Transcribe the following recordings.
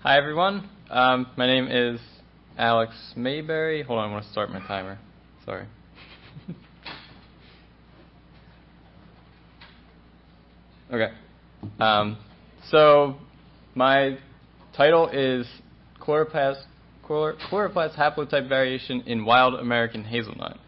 Hi, everyone. My name is Alex Mayberry. Hold on, I want to start my timer. Sorry. Okay. So my title is chloroplast haplotype variation in wild American hazelnut.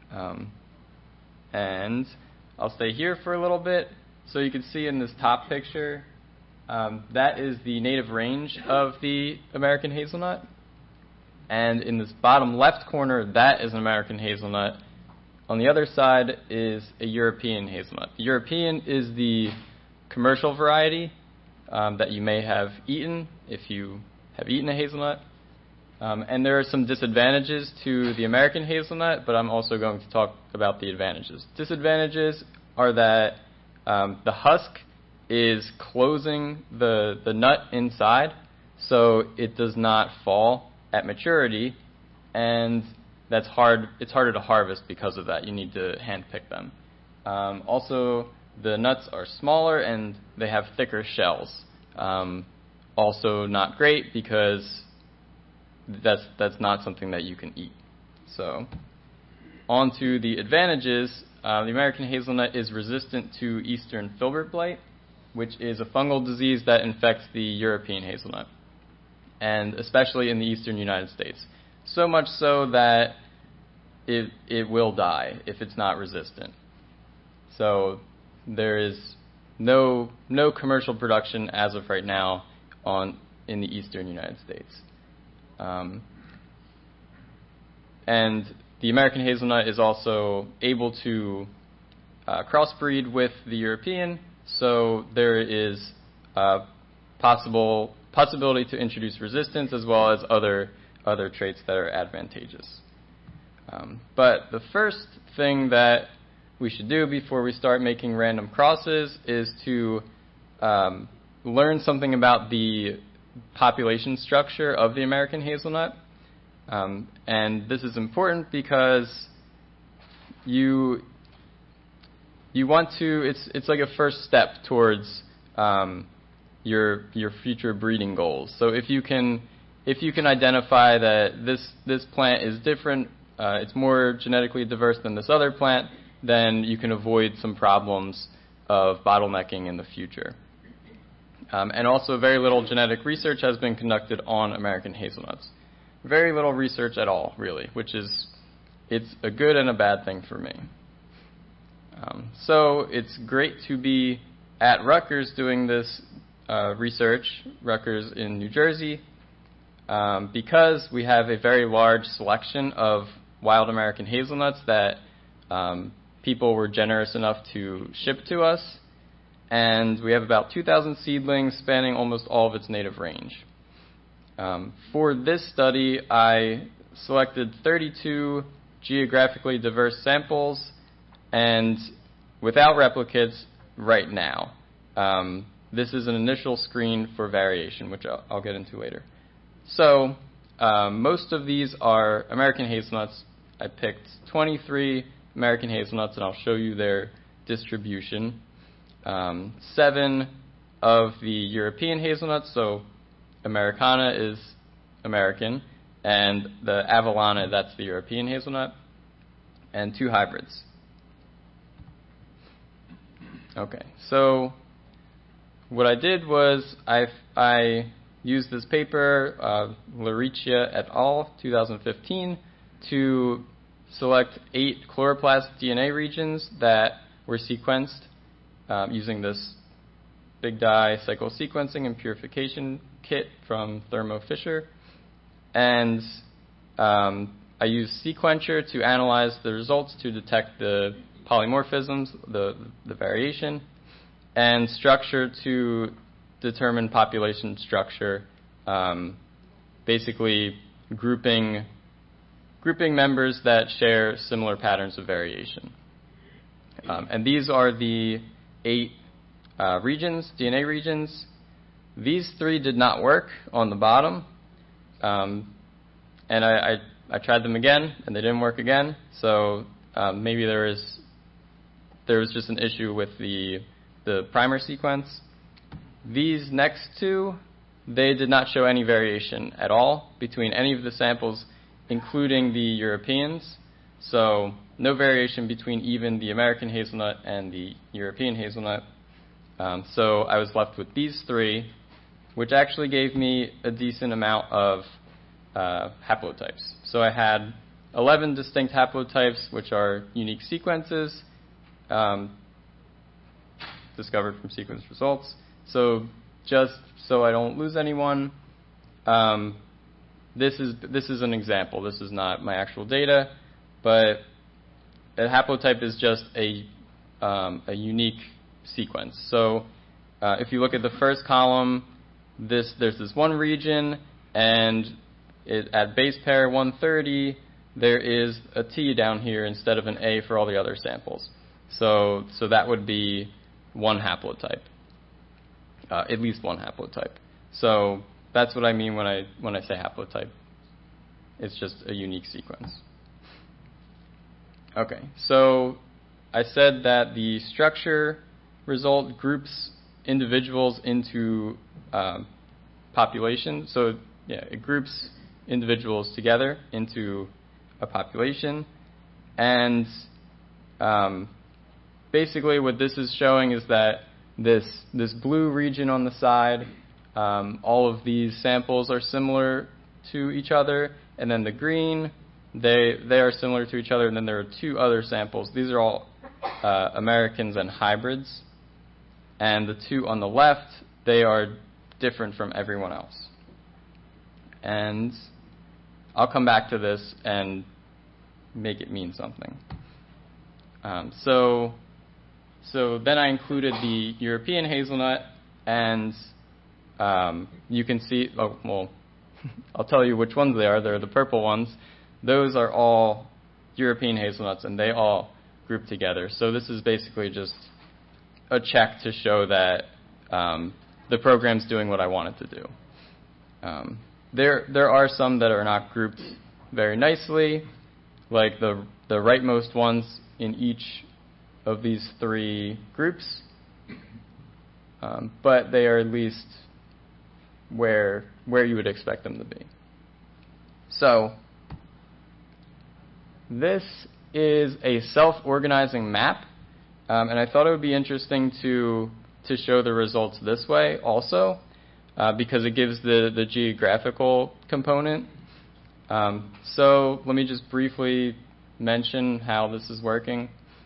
And I'll stay here for a little bit. So you can see in this top picture, that is the native range of the American hazelnut. And in this bottom left corner, that is an American hazelnut. On the other side is a European hazelnut. The European is the commercial variety that you may have eaten if you have eaten a hazelnut. And there are some disadvantages to the American hazelnut, but I'm also going to talk about the advantages. Disadvantages are that the husk is closing the nut inside, so it does not fall at maturity, and that's hard. It's harder to harvest because of that. You need to hand pick them. Also, the nuts are smaller and they have thicker shells. Also not great because that's not something that you can eat. So, on to the advantages. The American hazelnut is resistant to eastern filbert blight, which is a fungal disease that infects the European hazelnut, and especially in the eastern United States. So much so that it will die if it's not resistant. So there is no commercial production as of right now in the eastern United States. And the American hazelnut is also able to crossbreed with the European, so there is possibility to introduce resistance as well as other traits that are advantageous. But the first thing that we should do before we start making random crosses is to learn something about the population structure of the American hazelnut. And this is important because you want to, it's like a first step towards your future breeding goals. So if you can identify that this plant is different, it's more genetically diverse than this other plant, then you can avoid some problems of bottlenecking in the future. And also very little genetic research has been conducted on American hazelnuts. Very little research at all, really, it's a good and a bad thing for me. So it's great to be at Rutgers doing this research, Rutgers in New Jersey, because we have a very large selection of wild American hazelnuts that people were generous enough to ship to us, and we have about 2,000 seedlings spanning almost all of its native range. For this study, I selected 32 geographically diverse samples, and without replicates right now. This is an initial screen for variation, which I'll get into later. So most of these are American hazelnuts. I picked 23 American hazelnuts, and I'll show you their distribution. 7 of the European hazelnuts, so Americana is American, and the Avellana, that's the European hazelnut, and 2 hybrids. Okay, so what I did was I used this paper, Laricchia et al., 2015, to select 8 chloroplast DNA regions that were sequenced using this big dye cycle sequencing and purification kit from Thermo Fisher. And I used Sequencher to analyze the results to detect the polymorphisms, the variation, and Structure to determine population structure, basically grouping members that share similar patterns of variation. And these are the 8 regions, DNA regions. These 3 did not work on the bottom, and I tried them again, and they didn't work again. So maybe there was just an issue with the primer sequence. These next 2, they did not show any variation at all between any of the samples, including the Europeans. So no variation between even the American hazelnut and the European hazelnut. So I was left with these three, which actually gave me a decent amount of haplotypes. So I had 11 distinct haplotypes, which are unique sequences discovered from sequence results. So just so I don't lose anyone, this is an example. This is not my actual data, but a haplotype is just a unique sequence. So if you look at the first column, there's this one region, and at base pair 130, there is a T down here instead of an A for all the other samples. So that would be one haplotype, at least one haplotype. So that's what I mean when I say haplotype. It's just a unique sequence. Okay, so I said that the structure result groups individuals into population. So yeah, it groups individuals together into a population. And basically what this is showing is that this blue region on the side, all of these samples are similar to each other, and then the green, they are similar to each other, and then there are two other samples. These are all Americans and hybrids, and the two on the left, they are different from everyone else. And I'll come back to this and make it mean something. So then I included the European hazelnut, and you can see, oh, well, I'll tell you which ones they are. They're the purple ones. Those are all European hazelnuts, and they all group together. So this is basically just a check to show that the program's doing what I want it to do. There are some that are not grouped very nicely, like the rightmost ones in each of these three groups, but they are at least where you would expect them to be. So this is a self-organizing map, and I thought it would be interesting to show the results this way also, because it gives the geographical component. So let me just briefly mention how this is working.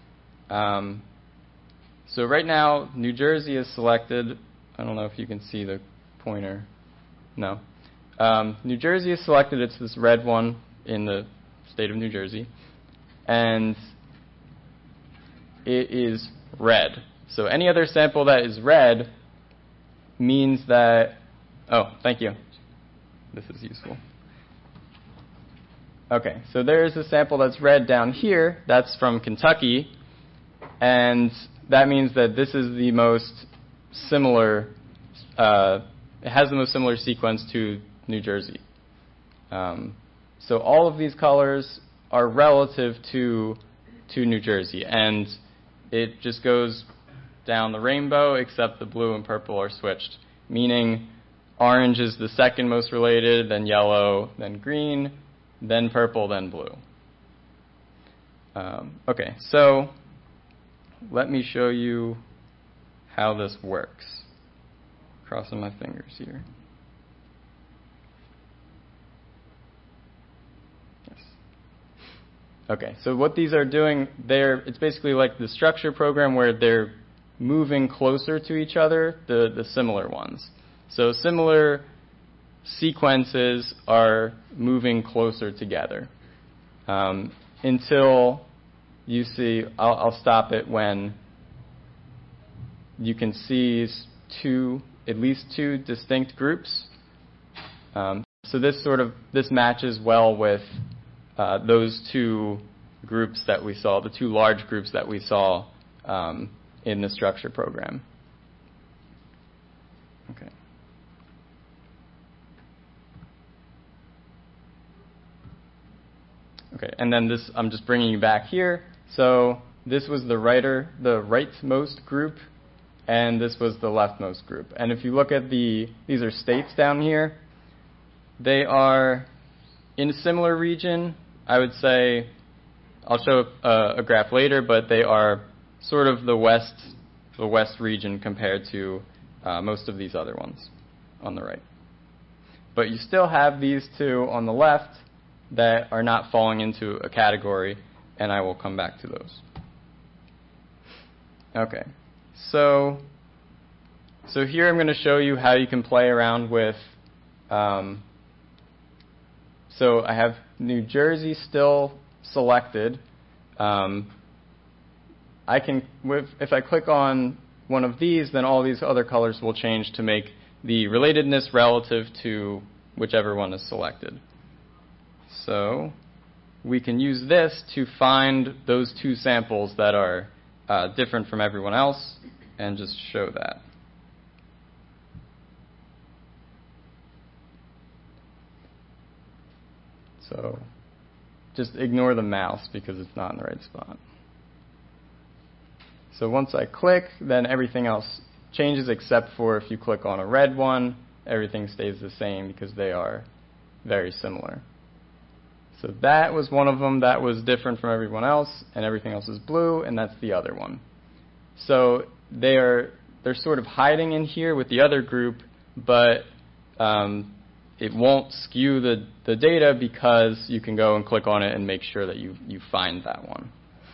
So right now, New Jersey is selected. I don't know if you can see the pointer. No. New Jersey is selected. It's this red one in the state of New Jersey. And it is red. So any other sample that is red means that... Oh, thank you. This is useful. Okay, so there's a sample that's red down here. That's from Kentucky. And that means that this is the most similar... it has the most similar sequence to New Jersey. So all of these colors are relative to New Jersey, and it just goes down the rainbow, except the blue and purple are switched, meaning orange is the second most related, then yellow, then green, then purple, then blue. Okay, so let me show you how this works. Crossing my fingers here. Yes. Okay, so what these are doing, it's basically like the structure program where they're moving closer to each other, the similar ones. So similar sequences are moving closer together until you see, I'll stop it when you can see at least two distinct groups. So this matches well with those two groups that we saw, the two large groups that we saw in the structure program. Okay. Okay, and then this, I'm just bringing you back here. So this was the rightmost group and this was the leftmost group. And if you look at these are states down here. They are in a similar region. I would say, I'll show a graph later, but they are sort of the west region compared to most of these other ones on the right. But you still have these two on the left that are not falling into a category, and I will come back to those. Okay, so here I'm going to show you how you can play around with. So I have New Jersey still selected. I can, if I click on one of these, then all these other colors will change to make the relatedness relative to whichever one is selected. So we can use this to find those two samples that are different from everyone else and just show that. So just ignore the mouse because it's not in the right spot. So once I click, then everything else changes except for if you click on a red one, everything stays the same because they are very similar. So that was one of them that was different from everyone else, and everything else is blue, and that's the other one. So they're sort of hiding in here with the other group, but it won't skew the data because you can go and click on it and make sure that you find that one.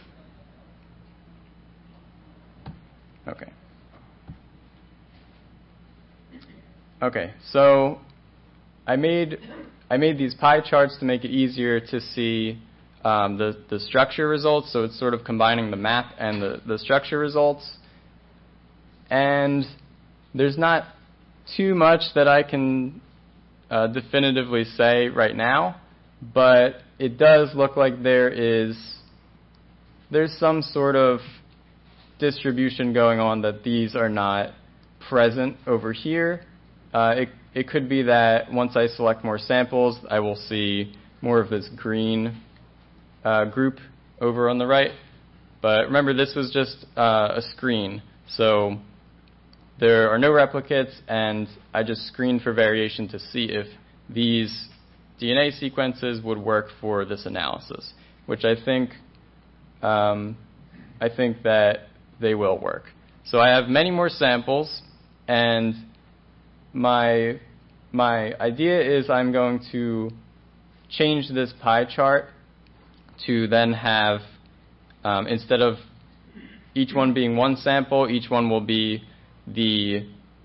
Okay, so I made these pie charts to make it easier to see the structure results. So it's sort of combining the map and the structure results. And there's not too much that I can definitively say right now, but it does look like there's some sort of distribution going on that these are not present over here. It could be that once I select more samples, I will see more of this green group over on the right. But remember, this was just a screen, so there are no replicates, and I just screened for variation to see if these DNA sequences would work for this analysis, which I think that they will work. So I have many more samples, and my idea is I'm going to change this pie chart to then have, instead of each one being one sample, each one will be they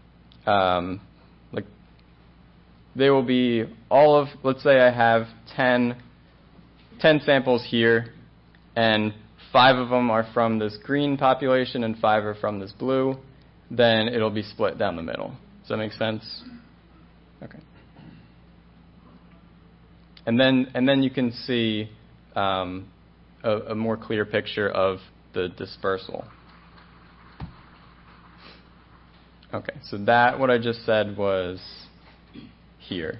will be all of, let's say I have 10 samples here, and 5 of them are from this green population and 5 are from this blue, then it'll be split down the middle. Does that make sense? Okay. And then you can see a more clear picture of the dispersal. Okay, so what I just said was here.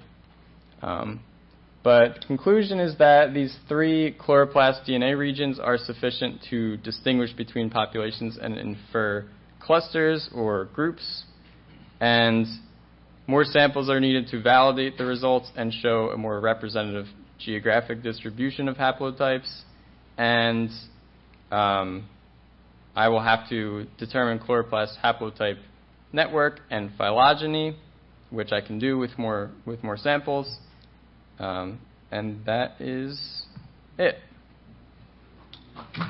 But the conclusion is that these 3 chloroplast DNA regions are sufficient to distinguish between populations and infer clusters or groups. And more samples are needed to validate the results and show a more representative geographic distribution of haplotypes. And I will have to determine chloroplast haplotype network and phylogeny, which I can do with more samples. And that is it.